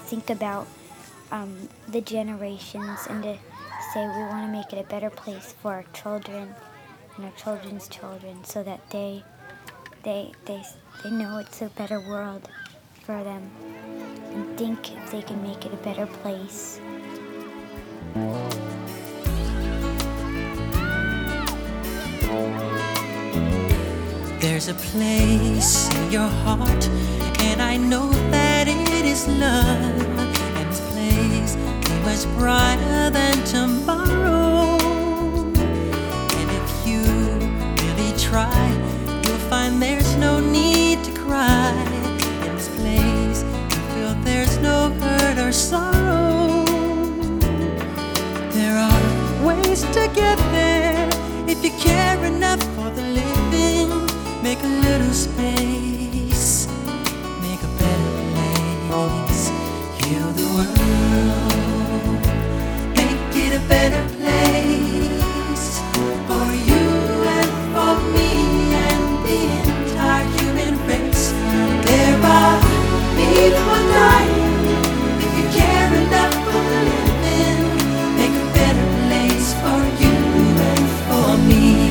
think about the generations and to say we want to make it a better place for our children and our children's children, so that they know it's a better world for them and think if they can make it a better place. There's a place in your heart, and I know that it is love. And this place is much brighter than tomorrow. And if you really try, you'll find there's no need to cry. In this place, you feel there's no hurt or sorrow. There are ways to get there if you care enough for the living. Make a little space, make a better place. Heal the world, make it a better place for you and for me and the entire human race. There are people dying. If you care enough for the living, make a better place for you and for me.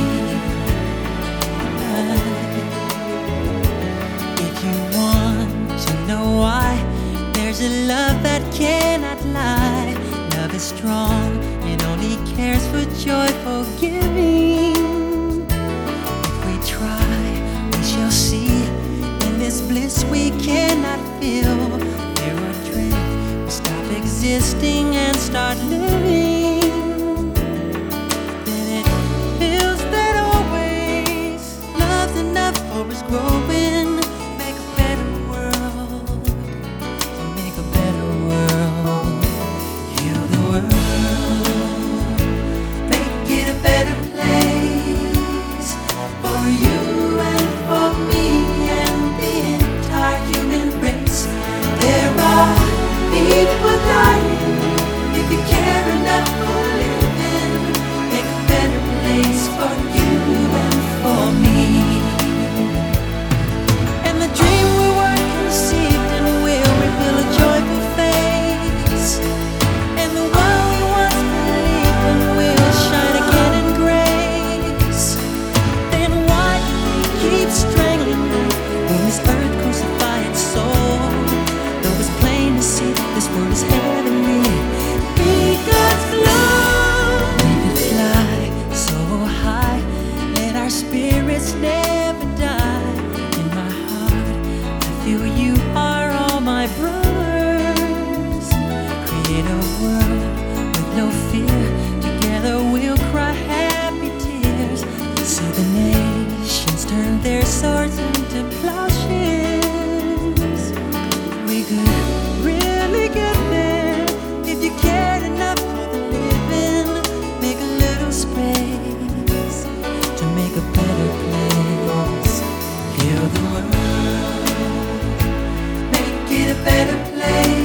If you want to know why, there's a love that cannot lie. Love is strong, it only cares for joyful giving. If we try, we shall see. In this bliss we cannot feel. There are dreams, we stop existing and start living. Then it feels that always love's enough for us growing. Make a better world, make a better world. Heal the world, make it a better place for you and for me and the entire human race. There are people dying. If you care enough for living, make a better place for you and for me. And the dream we were conceived and will reveal a joyful face. And the one we once believed in will shine again in grace. Then why keep strangling me when this earth crucify its soul? Though it's plain to see that this world is heavenly. Be God's love. We could fly so high, let our spirits never die. In my heart, I feel you are all my brothers. Create a world with no fear. Together we'll cry happy tears. See the nations turn their swords into plowshares. We could really get there if you cared enough for the living. Make a little space to make a better place. Heal the world, make it a better place.